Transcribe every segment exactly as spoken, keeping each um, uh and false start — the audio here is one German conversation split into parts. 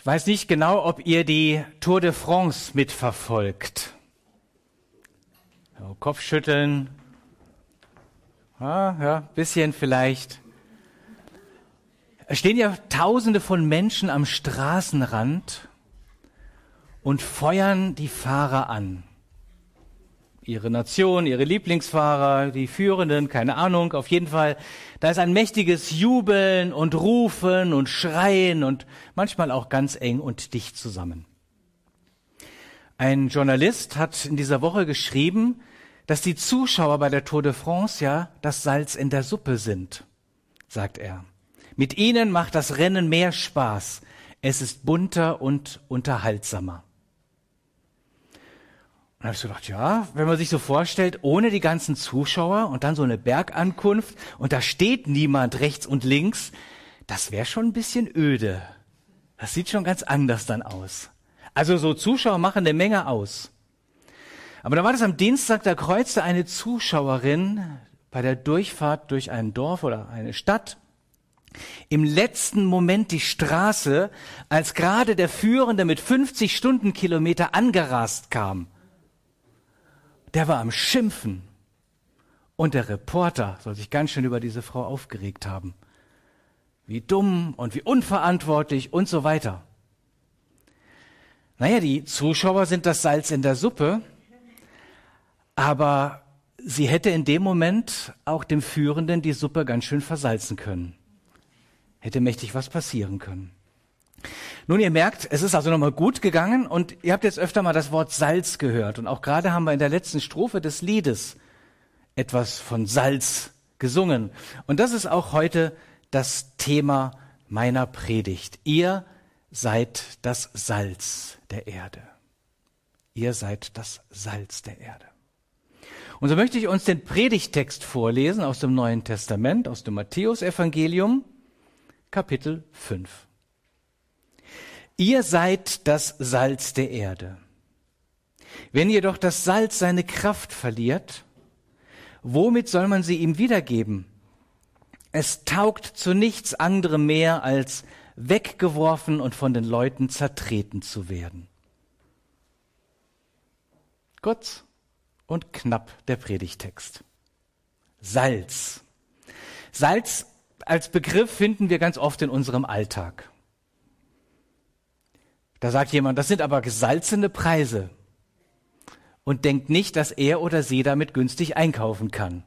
weiß nicht genau, ob ihr die Tour de France mitverfolgt. So, Kopfschütteln. Ja, ja, bisschen vielleicht. Es stehen ja Tausende von Menschen am Straßenrand und feuern die Fahrer an. Ihre Nation, ihre Lieblingsfahrer, die Führenden, keine Ahnung, auf jeden Fall. Da ist ein mächtiges Jubeln und Rufen und Schreien und manchmal auch ganz eng und dicht zusammen. Ein Journalist hat in dieser Woche geschrieben, dass die Zuschauer bei der Tour de France ja das Salz in der Suppe sind, sagt er. Mit ihnen macht das Rennen mehr Spaß. Es ist bunter und unterhaltsamer. Und da habe ich so gedacht, ja, wenn man sich so vorstellt, ohne die ganzen Zuschauer und dann so eine Bergankunft und da steht niemand rechts und links, das wäre schon ein bisschen öde. Das sieht schon ganz anders dann aus. Also so Zuschauer machen eine Menge aus. Aber da war das am Dienstag, da kreuzte eine Zuschauerin bei der Durchfahrt durch ein Dorf oder eine Stadt im letzten Moment die Straße, als gerade der Führende mit fünfzig Stundenkilometer angerast kam. Der war am Schimpfen. Und der Reporter soll sich ganz schön über diese Frau aufgeregt haben. Wie dumm und wie unverantwortlich und so weiter. Naja, die Zuschauer sind das Salz in der Suppe, aber sie hätte in dem Moment auch dem Führenden die Suppe ganz schön versalzen können. Hätte mächtig was passieren können. Nun, ihr merkt, es ist also nochmal gut gegangen und ihr habt jetzt öfter mal das Wort Salz gehört. Und auch gerade haben wir in der letzten Strophe des Liedes etwas von Salz gesungen. Und das ist auch heute das Thema meiner Predigt. Ihr seid das Salz der Erde. Ihr seid das Salz der Erde. Und so möchte ich uns den Predigttext vorlesen aus dem Neuen Testament, aus dem Matthäusevangelium, Kapitel fünf. Ihr seid das Salz der Erde. Wenn jedoch das Salz seine Kraft verliert, womit soll man sie ihm wiedergeben? Es taugt zu nichts anderem mehr, als weggeworfen und von den Leuten zertreten zu werden. Kurz und knapp der Predigtext. Salz. Salz als Begriff finden wir ganz oft in unserem Alltag. Da sagt jemand, das sind aber gesalzene Preise und denkt nicht, dass er oder sie damit günstig einkaufen kann.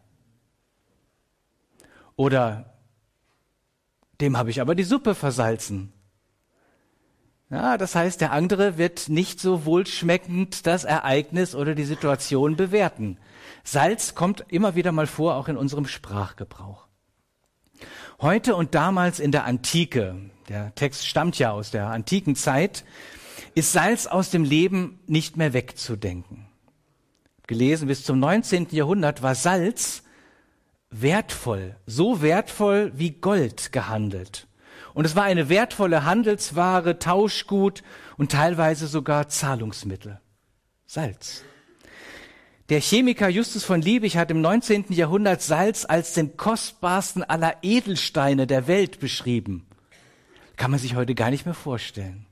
Oder dem habe ich aber die Suppe versalzen. Ja, das heißt, der andere wird nicht so wohlschmeckend das Ereignis oder die Situation bewerten. Salz kommt immer wieder mal vor, auch in unserem Sprachgebrauch. Heute und damals in der Antike, der Text stammt ja aus der antiken Zeit, ist Salz aus dem Leben nicht mehr wegzudenken. Gelesen, bis zum neunzehnten Jahrhundert war Salz wertvoll, so wertvoll wie Gold gehandelt. Und es war eine wertvolle Handelsware, Tauschgut und teilweise sogar Zahlungsmittel. Salz. Der Chemiker Justus von Liebig hat im neunzehnten Jahrhundert Salz als den kostbarsten aller Edelsteine der Welt beschrieben. Kann man sich heute gar nicht mehr vorstellen.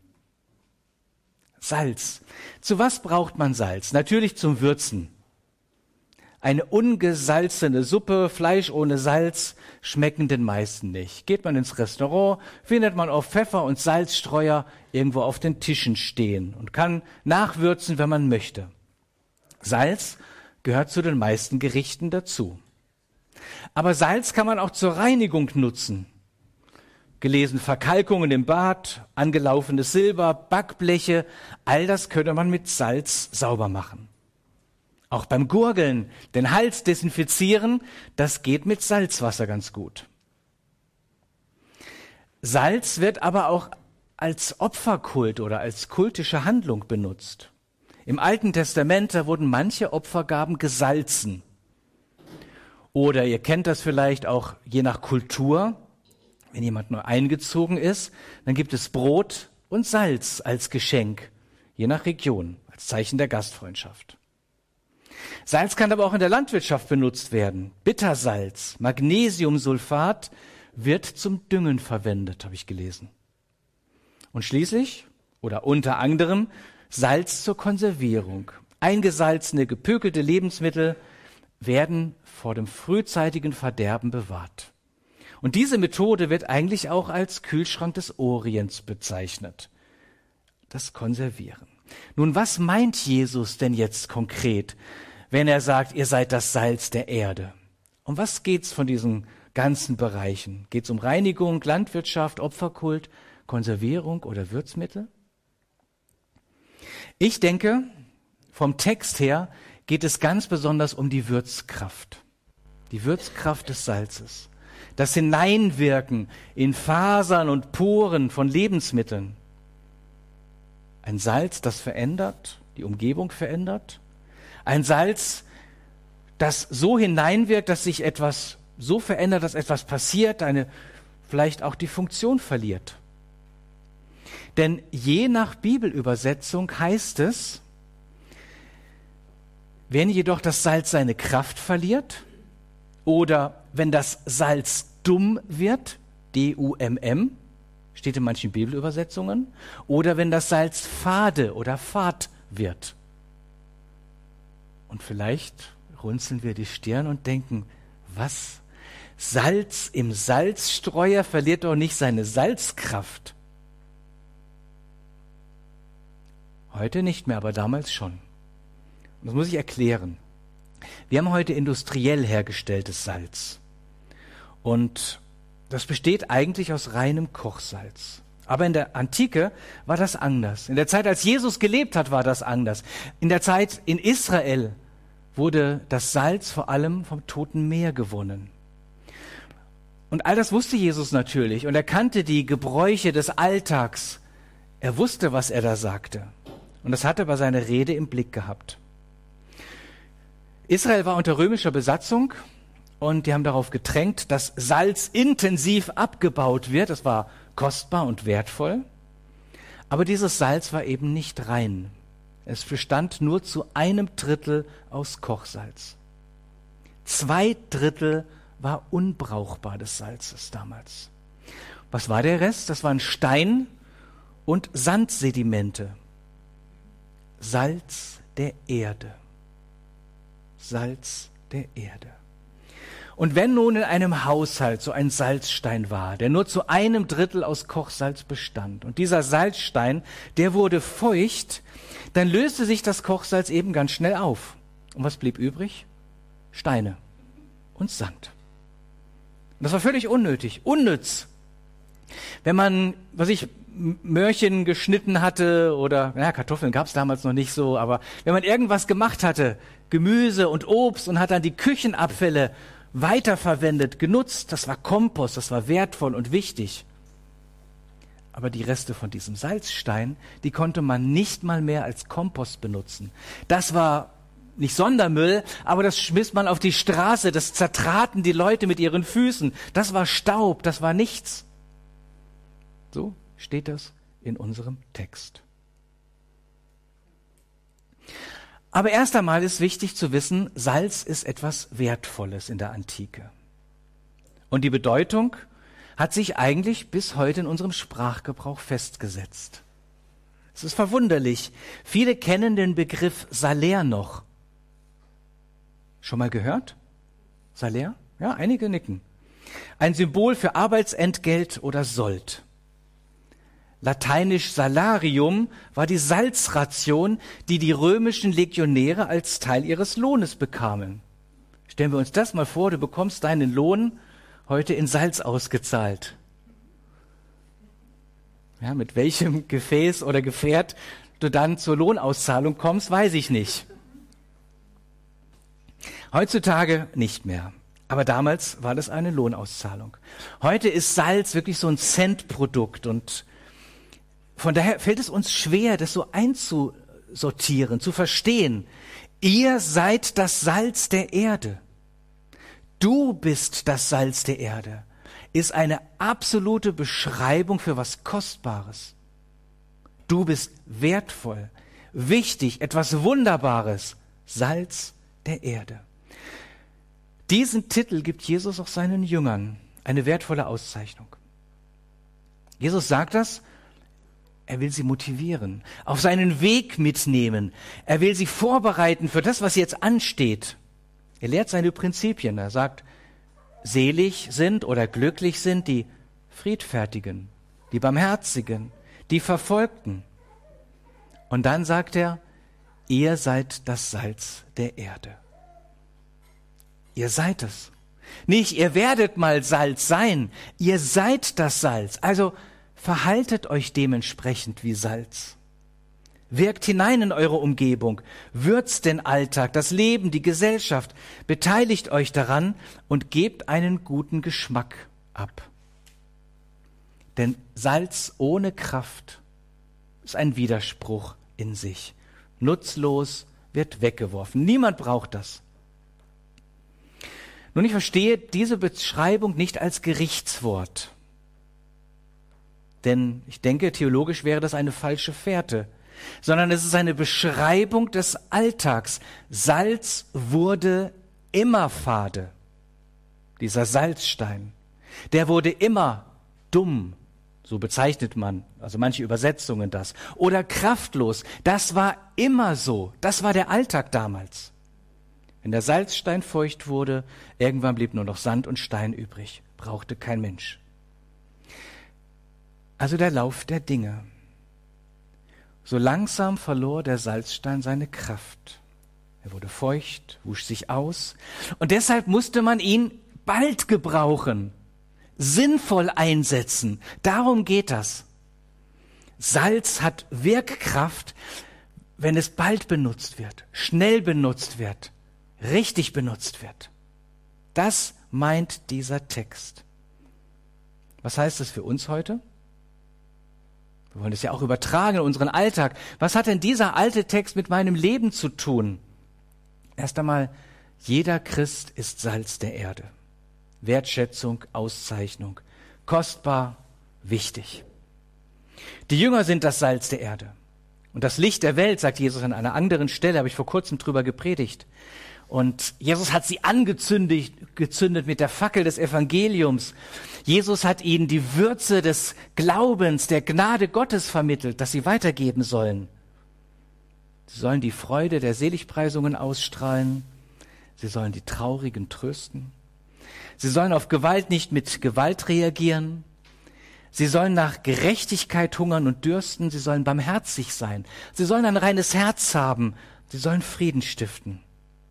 Salz. Zu was braucht man Salz? Natürlich zum Würzen. Eine ungesalzene Suppe, Fleisch ohne Salz, schmecken den meisten nicht. Geht man ins Restaurant, findet man oft Pfeffer- und Salzstreuer irgendwo auf den Tischen stehen und kann nachwürzen, wenn man möchte. Salz gehört zu den meisten Gerichten dazu. Aber Salz kann man auch zur Reinigung nutzen. Gelesen Verkalkungen im Bad, angelaufenes Silber, Backbleche, all das könnte man mit Salz sauber machen. Auch beim Gurgeln, den Hals desinfizieren, das geht mit Salzwasser ganz gut. Salz wird aber auch als Opferkult oder als kultische Handlung benutzt. Im Alten Testament, da wurden manche Opfergaben gesalzen. Oder ihr kennt das vielleicht auch je nach Kultur, wenn jemand neu eingezogen ist, dann gibt es Brot und Salz als Geschenk, je nach Region, als Zeichen der Gastfreundschaft. Salz kann aber auch in der Landwirtschaft benutzt werden. Bittersalz, Magnesiumsulfat wird zum Düngen verwendet, habe ich gelesen. Und schließlich Oder unter anderem Salz zur Konservierung. Eingesalzene, gepökelte Lebensmittel werden vor dem frühzeitigen Verderben bewahrt. Und diese Methode wird eigentlich auch als Kühlschrank des Orients bezeichnet. Das Konservieren. Nun, was meint Jesus denn jetzt konkret, wenn er sagt, ihr seid das Salz der Erde? Um was geht's von diesen ganzen Bereichen? Geht's um Reinigung, Landwirtschaft, Opferkult, Konservierung oder Würzmittel? Ich denke, vom Text her geht es ganz besonders um die Würzkraft. Die Würzkraft des Salzes. Das Hineinwirken in Fasern und Poren von Lebensmitteln. Ein Salz, das verändert, die Umgebung verändert. Ein Salz, das so hineinwirkt, dass sich etwas so verändert, dass etwas passiert, eine vielleicht auch die Funktion verliert. Denn je nach Bibelübersetzung heißt es, wenn jedoch das Salz seine Kraft verliert oder wenn das Salz dumm wird, D U M M, steht in manchen Bibelübersetzungen, oder wenn das Salz fade oder fad wird. Und vielleicht runzeln wir die Stirn und denken, was? Salz im Salzstreuer verliert doch nicht seine Salzkraft. Heute nicht mehr, aber damals schon. Und das muss ich erklären. Wir haben heute industriell hergestelltes Salz. Und das besteht eigentlich aus reinem Kochsalz. Aber in der Antike war das anders. In der Zeit, als Jesus gelebt hat, war das anders. In der Zeit in Israel wurde das Salz vor allem vom Toten Meer gewonnen. Und all das wusste Jesus natürlich. Und er kannte die Gebräuche des Alltags. Er wusste, was er da sagte. Und das hat er bei seiner Rede im Blick gehabt. Israel war unter römischer Besatzung und die haben darauf gedrängt, dass Salz intensiv abgebaut wird. Das war kostbar und wertvoll. Aber dieses Salz war eben nicht rein. Es bestand nur zu einem Drittel aus Kochsalz. Zwei Drittel war unbrauchbar des Salzes damals. Was war der Rest? Das waren Stein und Sandsedimente. Salz der Erde. Salz der Erde. Und wenn nun in einem Haushalt so ein Salzstein war, der nur zu einem Drittel aus Kochsalz bestand, und dieser Salzstein, der wurde feucht, dann löste sich das Kochsalz eben ganz schnell auf. Und was blieb übrig? Steine und Sand. Und das war völlig unnötig, unnütz. Wenn man, was ich, Möhrchen geschnitten hatte oder, naja, Kartoffeln gab es damals noch nicht so, aber wenn man irgendwas gemacht hatte, Gemüse und Obst und hat dann die Küchenabfälle weiterverwendet, genutzt, das war Kompost, das war wertvoll und wichtig. Aber die Reste von diesem Salzstein, die konnte man nicht mal mehr als Kompost benutzen. Das war nicht Sondermüll, aber das schmiss man auf die Straße, das zertraten die Leute mit ihren Füßen. Das war Staub, das war nichts. So steht das in unserem Text. Aber erst einmal ist wichtig zu wissen, Salz ist etwas Wertvolles in der Antike. Und die Bedeutung hat sich eigentlich bis heute in unserem Sprachgebrauch festgesetzt. Es ist verwunderlich. Viele kennen den Begriff Salär noch. Schon mal gehört? Salär? Ja, einige nicken. Ein Symbol für Arbeitsentgelt oder Sold. Lateinisch Salarium war die Salzration, die die römischen Legionäre als Teil ihres Lohnes bekamen. Stellen wir uns das mal vor, du bekommst deinen Lohn heute in Salz ausgezahlt. Ja, mit welchem Gefäß oder Gefährt du dann zur Lohnauszahlung kommst, weiß ich nicht. Heutzutage nicht mehr. Aber damals war das eine Lohnauszahlung. Heute ist Salz wirklich so ein Centprodukt und von daher fällt es uns schwer, das so einzusortieren, zu verstehen. Ihr seid das Salz der Erde. Du bist das Salz der Erde. Ist eine absolute Beschreibung für was Kostbares. Du bist wertvoll, wichtig, etwas Wunderbares. Salz der Erde. Diesen Titel gibt Jesus auch seinen Jüngern. Eine wertvolle Auszeichnung. Jesus sagt das Er will sie motivieren, auf seinen Weg mitnehmen. Er will sie vorbereiten für das, was jetzt ansteht. Er lehrt seine Prinzipien. Er sagt, selig sind oder glücklich sind die Friedfertigen, die Barmherzigen, die Verfolgten. Und dann sagt er, ihr seid das Salz der Erde. Ihr seid es. Nicht, ihr werdet mal Salz sein, ihr seid das Salz. Also verhaltet euch dementsprechend wie Salz. Wirkt hinein in eure Umgebung, würzt den Alltag, das Leben, die Gesellschaft, beteiligt euch daran und gebt einen guten Geschmack ab. Denn Salz ohne Kraft ist ein Widerspruch in sich. Nutzlos, wird weggeworfen. Niemand braucht das. Nun, ich verstehe diese Beschreibung nicht als Gerichtswort. Denn ich denke, theologisch wäre das eine falsche Fährte. Sondern es ist eine Beschreibung des Alltags. Salz wurde immer fade. Dieser Salzstein, der wurde immer dumm. So bezeichnet man, also manche Übersetzungen das. Oder kraftlos. Das war immer so. Das war der Alltag damals. Wenn der Salzstein feucht wurde, irgendwann blieb nur noch Sand und Stein übrig. Brauchte kein Mensch. Also der Lauf der Dinge. So langsam verlor der Salzstein seine Kraft. Er wurde feucht, wusch sich aus. Und deshalb musste man ihn bald gebrauchen. Sinnvoll einsetzen. Darum geht das. Salz hat Wirkkraft, wenn es bald benutzt wird, schnell benutzt wird, richtig benutzt wird. Das meint dieser Text. Was heißt das für uns heute? Wir wollen es ja auch übertragen in unseren Alltag. Was hat denn dieser alte Text mit meinem Leben zu tun? Erst einmal, jeder Christ ist Salz der Erde. Wertschätzung, Auszeichnung, kostbar, wichtig. Die Jünger sind das Salz der Erde. Und das Licht der Welt, sagt Jesus an einer anderen Stelle, habe ich vor kurzem drüber gepredigt. Und Jesus hat sie angezündet gezündet mit der Fackel des Evangeliums. Jesus hat ihnen die Würze des Glaubens, der Gnade Gottes vermittelt, dass sie weitergeben sollen. Sie sollen die Freude der Seligpreisungen ausstrahlen. Sie sollen die Traurigen trösten. Sie sollen auf Gewalt nicht mit Gewalt reagieren. Sie sollen nach Gerechtigkeit hungern und dürsten. Sie sollen barmherzig sein. Sie sollen ein reines Herz haben. Sie sollen Frieden stiften.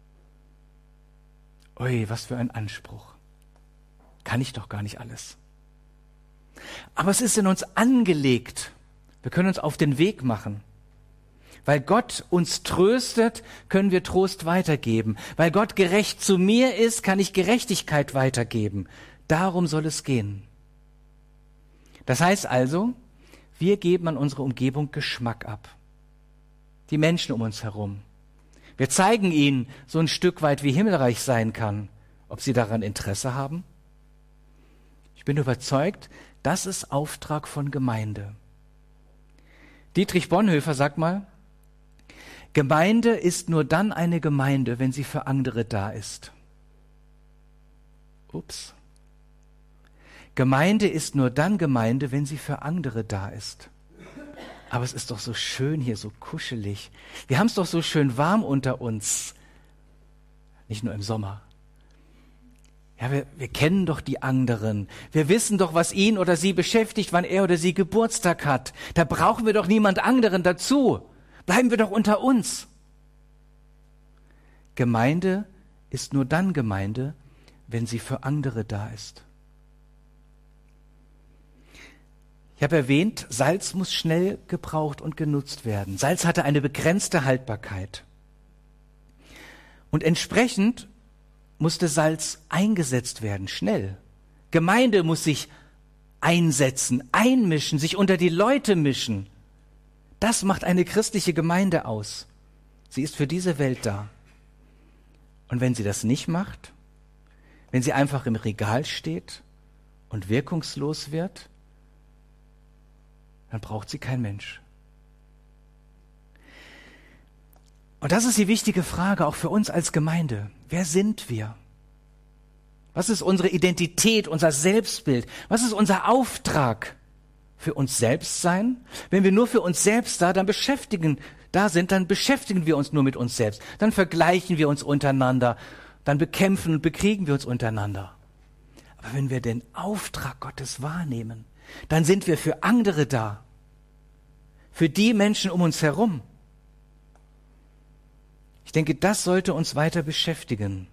Ui, was für ein Anspruch. Kann ich doch gar nicht alles. Aber es ist in uns angelegt. Wir können uns auf den Weg machen. Weil Gott uns tröstet, können wir Trost weitergeben. Weil Gott gerecht zu mir ist, kann ich Gerechtigkeit weitergeben. Darum soll es gehen. Das heißt also, wir geben an unsere Umgebung Geschmack ab. Die Menschen um uns herum. Wir zeigen ihnen so ein Stück weit, wie himmelreich sein kann. Ob sie daran Interesse haben? Ich bin überzeugt, das ist Auftrag von Gemeinde. Dietrich Bonhoeffer sagt mal, Gemeinde ist nur dann eine Gemeinde, wenn sie für andere da ist. Ups. Gemeinde ist nur dann Gemeinde, wenn sie für andere da ist. Aber es ist doch so schön hier, so kuschelig. Wir haben es doch so schön warm unter uns. Nicht nur im Sommer. Ja, wir, wir kennen doch die anderen. Wir wissen doch, was ihn oder sie beschäftigt, wann er oder sie Geburtstag hat. Da brauchen wir doch niemand anderen dazu. Bleiben wir doch unter uns. Gemeinde ist nur dann Gemeinde, wenn sie für andere da ist. Ich habe erwähnt, Salz muss schnell gebraucht und genutzt werden. Salz hatte eine begrenzte Haltbarkeit. Und entsprechend musste Salz eingesetzt werden, schnell. Gemeinde muss sich einsetzen, einmischen, sich unter die Leute mischen. Das macht eine christliche Gemeinde aus. Sie ist für diese Welt da. Und wenn sie das nicht macht, wenn sie einfach im Regal steht und wirkungslos wird, dann braucht sie kein Mensch. Und das ist die wichtige Frage auch für uns als Gemeinde. Wer sind wir? Was ist unsere Identität, unser Selbstbild? Was ist unser Auftrag? für uns selbst sein? Wenn wir nur für uns selbst da, dann beschäftigen, da sind, dann beschäftigen wir uns nur mit uns selbst. Dann vergleichen wir uns untereinander. Dann bekämpfen und bekriegen wir uns untereinander. Aber wenn wir den Auftrag Gottes wahrnehmen, dann sind wir für andere da. Für die Menschen um uns herum. Ich denke, das sollte uns weiter beschäftigen.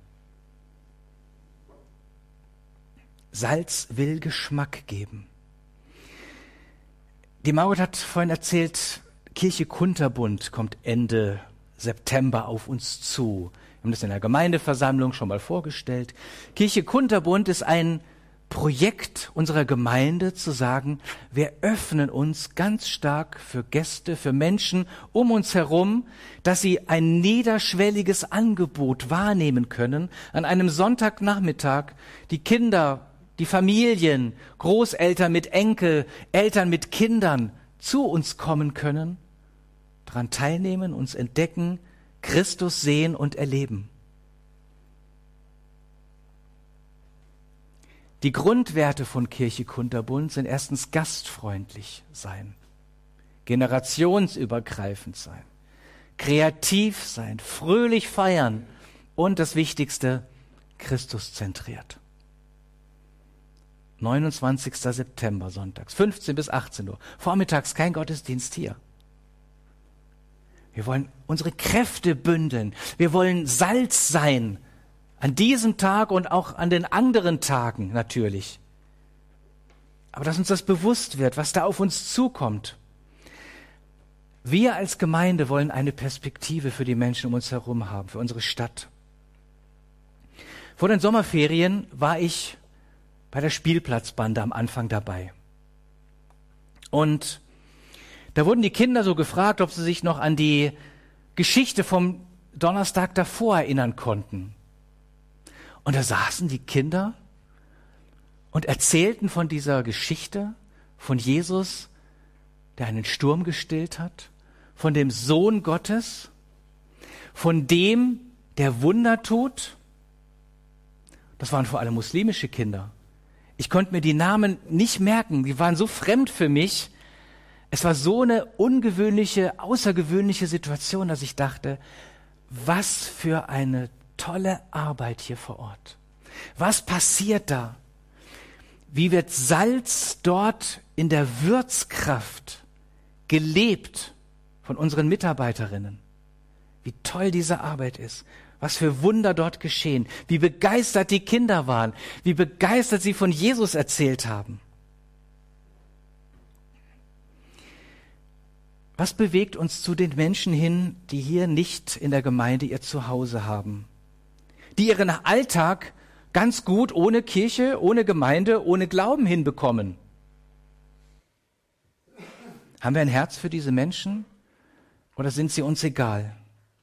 Salz will Geschmack geben. Die Margot hat vorhin erzählt, Kirche Kunterbund kommt Ende September auf uns zu. Wir haben das in der Gemeindeversammlung schon mal vorgestellt. Kirche Kunterbund ist ein Projekt unserer Gemeinde, zu sagen, wir öffnen uns ganz stark für Gäste, für Menschen um uns herum, dass sie ein niederschwelliges Angebot wahrnehmen können, an einem Sonntagnachmittag die Kinder, die Familien, Großeltern mit Enkel, Eltern mit Kindern zu uns kommen können, daran teilnehmen, uns entdecken, Christus sehen und erleben. Die Grundwerte von Kirche Kunterbund sind erstens gastfreundlich sein, generationsübergreifend sein, kreativ sein, fröhlich feiern und das Wichtigste, Christus zentriert. neunundzwanzigster September, sonntags, fünfzehn bis achtzehn Uhr, vormittags kein Gottesdienst hier. Wir wollen unsere Kräfte bündeln, wir wollen Salz sein, an diesem Tag und auch an den anderen Tagen natürlich. Aber dass uns das bewusst wird, was da auf uns zukommt. Wir als Gemeinde wollen eine Perspektive für die Menschen um uns herum haben, für unsere Stadt. Vor den Sommerferien war ich bei der Spielplatzbande am Anfang dabei. Und da wurden die Kinder so gefragt, ob sie sich noch an die Geschichte vom Donnerstag davor erinnern konnten. Und da saßen die Kinder und erzählten von dieser Geschichte, von Jesus, der einen Sturm gestillt hat, von dem Sohn Gottes, von dem, der Wunder tut. Das waren vor allem muslimische Kinder. Ich konnte mir die Namen nicht merken, die waren so fremd für mich. Es war so eine ungewöhnliche, außergewöhnliche Situation, dass ich dachte, was für eine tolle Arbeit hier vor Ort. Was passiert da? Wie wird Salz dort in der Würzkraft gelebt von unseren Mitarbeiterinnen? Wie toll diese Arbeit ist. Was für Wunder dort geschehen. Wie begeistert die Kinder waren. Wie begeistert sie von Jesus erzählt haben. Was bewegt uns zu den Menschen hin, die hier nicht in der Gemeinde ihr Zuhause haben? Die ihren Alltag ganz gut ohne Kirche, ohne Gemeinde, ohne Glauben hinbekommen. Haben wir ein Herz für diese Menschen oder sind sie uns egal?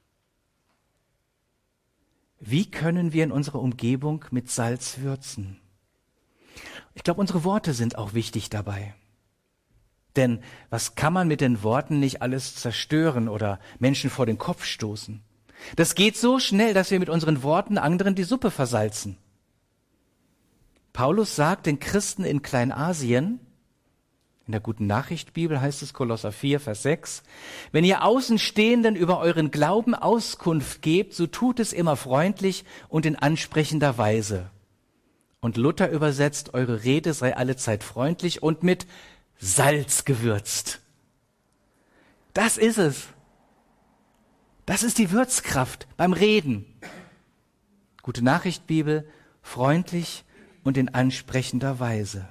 Wie können wir in unserer Umgebung mit Salz würzen? Ich glaube, unsere Worte sind auch wichtig dabei. Denn was kann man mit den Worten nicht alles zerstören oder Menschen vor den Kopf stoßen? Das geht so schnell, dass wir mit unseren Worten anderen die Suppe versalzen. Paulus sagt den Christen in Kleinasien, in der Guten Nachricht Bibel heißt es Kolosser vier, Vers sechs, wenn ihr Außenstehenden über euren Glauben Auskunft gebt, so tut es immer freundlich und in ansprechender Weise. Und Luther übersetzt, eure Rede sei allezeit freundlich und mit Salz gewürzt. Das ist es. Das ist die Würzkraft beim Reden. Gute Nachricht Bibel, freundlich und in ansprechender Weise.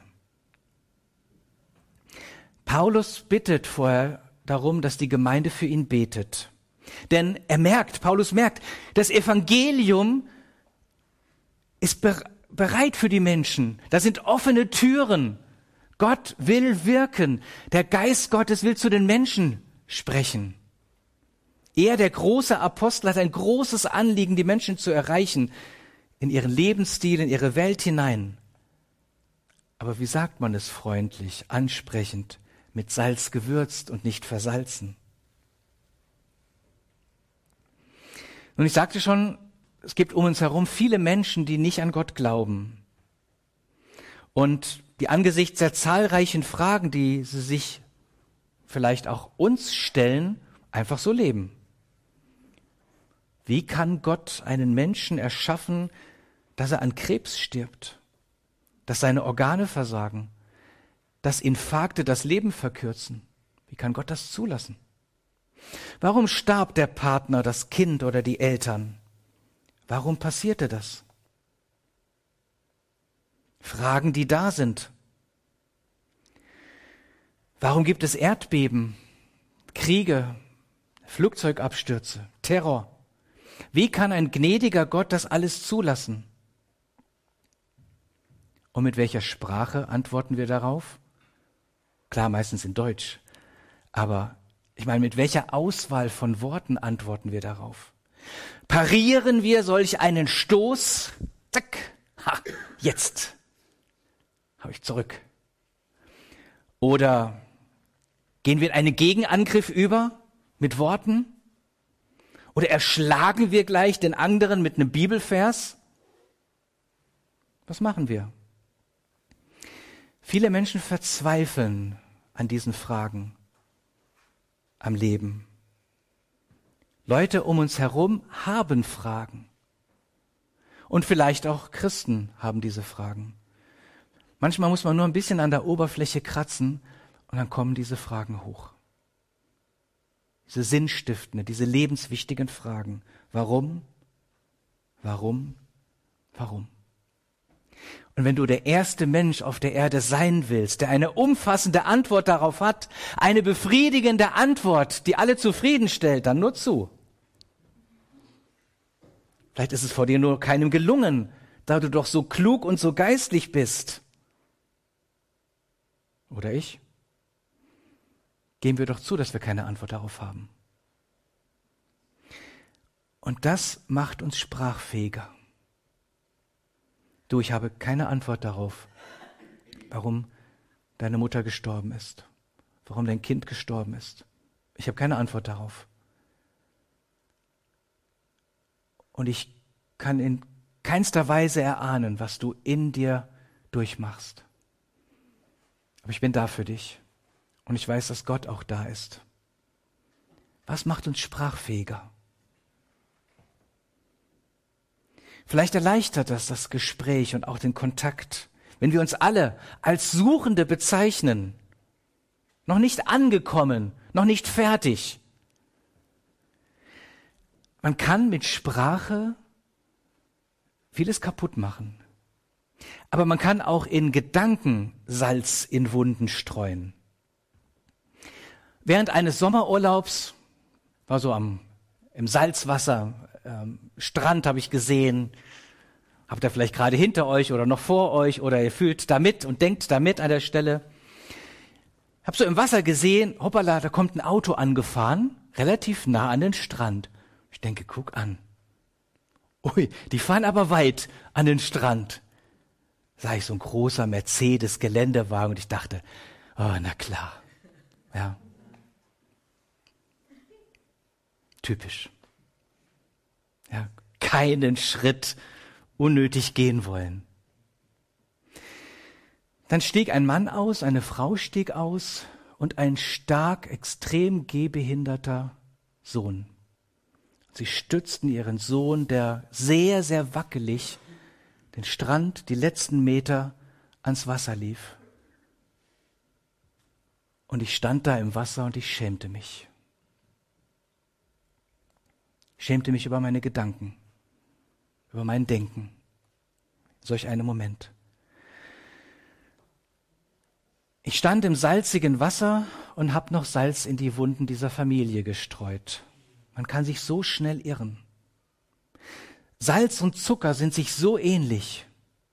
Paulus bittet vorher darum, dass die Gemeinde für ihn betet. Denn er merkt, Paulus merkt, das Evangelium ist bereit für die Menschen. Da sind offene Türen. Gott will wirken. Der Geist Gottes will zu den Menschen sprechen. Er, der große Apostel, hat ein großes Anliegen, die Menschen zu erreichen, in ihren Lebensstil, in ihre Welt hinein. Aber wie sagt man es freundlich, ansprechend, mit Salz gewürzt und nicht versalzen? Nun, ich sagte schon, es gibt um uns herum viele Menschen, die nicht an Gott glauben. und die angesichts der zahlreichen Fragen, die sie sich vielleicht auch uns stellen, einfach so leben. Wie kann Gott einen Menschen erschaffen, dass er an Krebs stirbt, dass seine Organe versagen, dass Infarkte das Leben verkürzen? Wie kann Gott das zulassen? Warum starb der Partner, das Kind oder die Eltern? Warum passierte das? Fragen, die da sind. Warum gibt es Erdbeben, Kriege, Flugzeugabstürze, Terror? Wie kann ein gnädiger Gott das alles zulassen? Und mit welcher Sprache antworten wir darauf? Klar, meistens in Deutsch. Aber ich meine, mit welcher Auswahl von Worten antworten wir darauf? Parieren wir solch einen Stoß? Zack, ha, jetzt habe ich zurück. Oder gehen wir in einen Gegenangriff über mit Worten? Oder erschlagen wir gleich den anderen mit einem Bibelvers? Was machen wir? Viele Menschen verzweifeln an diesen Fragen am Leben. Leute um uns herum haben Fragen. Und vielleicht auch Christen haben diese Fragen. Manchmal muss man nur ein bisschen an der Oberfläche kratzen und dann kommen diese Fragen hoch. Diese sinnstiftenden, diese lebenswichtigen Fragen. Warum? Warum? Warum? Und wenn du der erste Mensch auf der Erde sein willst, der eine umfassende Antwort darauf hat, eine befriedigende Antwort, die alle zufriedenstellt, dann nur zu. Vielleicht ist es vor dir nur keinem gelungen, da du doch so klug und so geistlich bist. Oder ich? Geben wir doch zu, dass wir keine Antwort darauf haben. Und das macht uns sprachfähiger. Du, ich habe keine Antwort darauf, warum deine Mutter gestorben ist, warum dein Kind gestorben ist. Ich habe keine Antwort darauf. Und ich kann in keinster Weise erahnen, was du in dir durchmachst. Aber ich bin da für dich. Und ich weiß, dass Gott auch da ist. Was macht uns sprachfähiger? Vielleicht erleichtert das das Gespräch und auch den Kontakt, wenn wir uns alle als Suchende bezeichnen, noch nicht angekommen, noch nicht fertig. Man kann mit Sprache vieles kaputt machen, aber man kann auch in Gedanken Salz in Wunden streuen. Während eines Sommerurlaubs, war so am im Salzwasser, ähm, Strand habe ich gesehen, habt ihr vielleicht gerade hinter euch oder noch vor euch oder ihr fühlt damit und denkt damit an der Stelle. Hab so im Wasser gesehen, hoppala, da kommt ein Auto angefahren, relativ nah an den Strand. Ich denke, guck an. Ui, die fahren aber weit an den Strand. Sah ich so ein großer Mercedes-Geländewagen und ich dachte, oh, na klar, ja. Typisch. Ja, keinen Schritt unnötig gehen wollen. Dann stieg ein Mann aus, eine Frau stieg aus und ein stark, extrem gehbehinderter Sohn. Sie stützten ihren Sohn, der sehr, sehr wackelig den Strand, die letzten Meter ans Wasser lief. Und ich stand da im Wasser und ich schämte mich. Ich schämte mich über meine Gedanken, über mein Denken. Solch einen Moment. Ich stand im salzigen Wasser und habe noch Salz in die Wunden dieser Familie gestreut. Man kann sich so schnell irren. Salz und Zucker sind sich so ähnlich.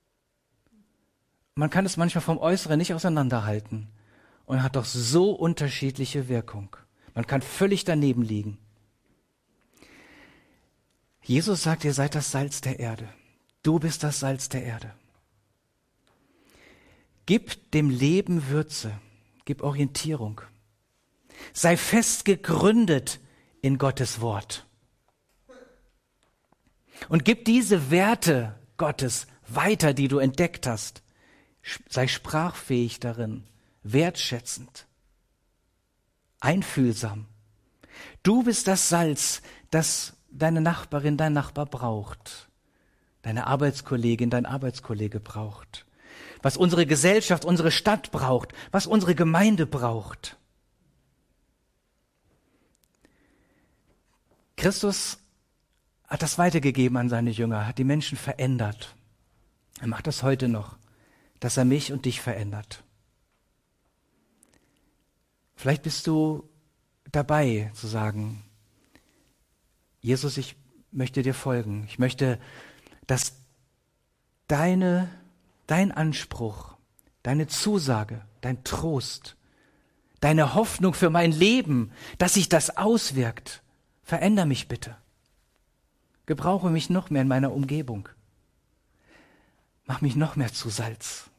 Man kann es manchmal vom Äußeren nicht auseinanderhalten und hat doch so unterschiedliche Wirkung. Man kann völlig daneben liegen. Jesus sagt, ihr seid das Salz der Erde. Du bist das Salz der Erde. Gib dem Leben Würze, gib Orientierung. Sei fest gegründet in Gottes Wort. Und gib diese Werte Gottes weiter, die du entdeckt hast. Sei sprachfähig darin, wertschätzend, einfühlsam. Du bist das Salz, das deine Nachbarin, dein Nachbar braucht, deine Arbeitskollegin, dein Arbeitskollege braucht, was unsere Gesellschaft, unsere Stadt braucht, was unsere Gemeinde braucht. Christus hat das weitergegeben an seine Jünger, hat die Menschen verändert. Er macht das heute noch, dass er mich und dich verändert. Vielleicht bist du dabei zu sagen, Jesus, ich möchte dir folgen. Ich möchte, dass deine, dein Anspruch, deine Zusage, dein Trost, deine Hoffnung für mein Leben, dass sich das auswirkt. Veränder mich bitte. Gebrauche mich noch mehr in meiner Umgebung. Mach mich noch mehr zu Salz.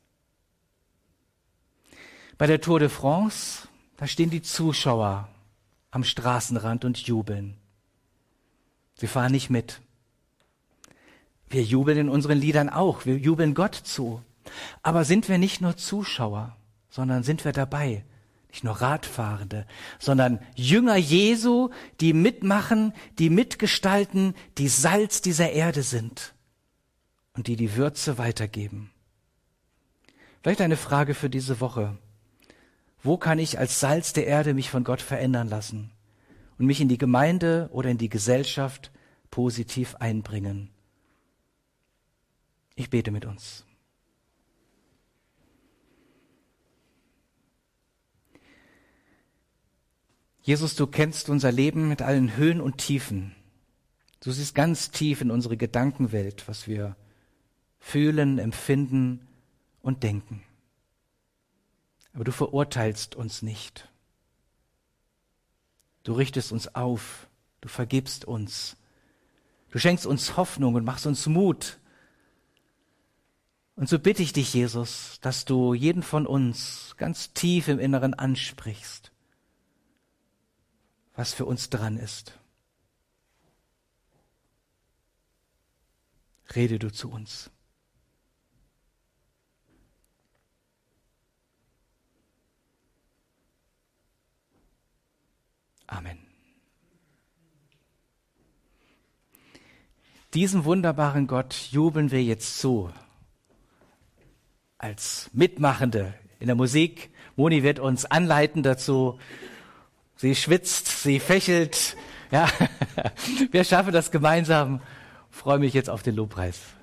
Bei der Tour de France, da stehen die Zuschauer am Straßenrand und jubeln. Sie fahren nicht mit. Wir jubeln in unseren Liedern auch. Wir jubeln Gott zu. Aber sind wir nicht nur Zuschauer, sondern sind wir dabei? Nicht nur Radfahrende, sondern Jünger Jesu, die mitmachen, die mitgestalten, die Salz dieser Erde sind und die die Würze weitergeben. Vielleicht eine Frage für diese Woche. Wo kann ich als Salz der Erde mich von Gott verändern lassen und mich in die Gemeinde oder in die Gesellschaft positiv einbringen? Ich bete mit uns. Jesus, du kennst unser Leben mit allen Höhen und Tiefen. Du siehst ganz tief in unsere Gedankenwelt, was wir fühlen, empfinden und denken. Aber du verurteilst uns nicht. Du richtest uns auf, du vergibst uns. Du schenkst uns Hoffnung und machst uns Mut. Und so bitte ich dich, Jesus, dass du jeden von uns ganz tief im Inneren ansprichst, was für uns dran ist. Rede du zu uns. Amen. Diesem wunderbaren Gott jubeln wir jetzt zu. Als Mitmachende in der Musik. Moni wird uns anleiten dazu. Sie schwitzt, sie fächelt. Ja, wir schaffen das gemeinsam. Ich freue mich jetzt auf den Lobpreis.